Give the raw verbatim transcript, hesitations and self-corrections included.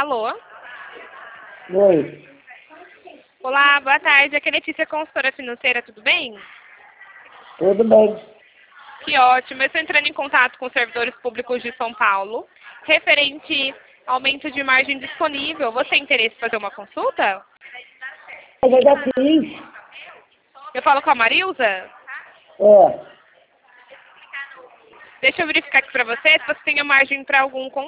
Alô? Oi. Olá, boa tarde. Aqui é Letícia, consultora financeira, tudo bem? Tudo bem. Que ótimo. Eu estou entrando em contato com os servidores públicos de São Paulo, referente ao aumento de margem disponível. Você tem interesse em fazer uma consulta? Eu já fiz. Eu falo com a Marilza? É. Deixa eu verificar aqui para você se você tem a margem para algum